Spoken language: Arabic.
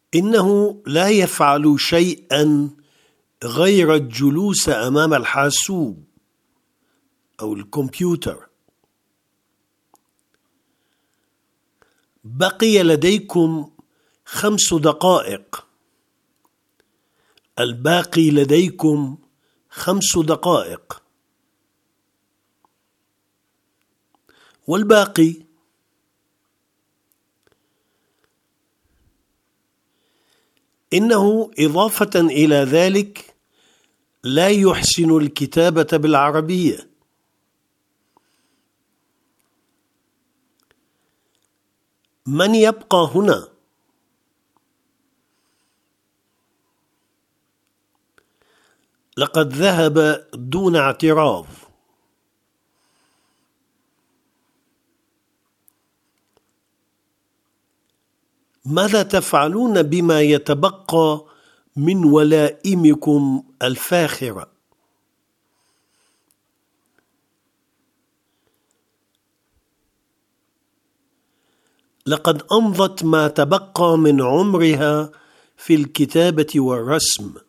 إنه لا يفعل شيئا غير الجلوس أمام الحاسوب أو الكمبيوتر. بقي لديكم 5 دقائق. الباقي لديكم 5 دقائق. والباقي إنه إضافة إلى ذلك لا يحسن الكتابة بالعربية. من يبقى هنا؟ لقد ذهب دون اعتراض. ماذا تفعلون بما يتبقى من ولائمكم الفاخرة؟ لقد أمضت ما تبقى من عمرها في الكتابة والرسم.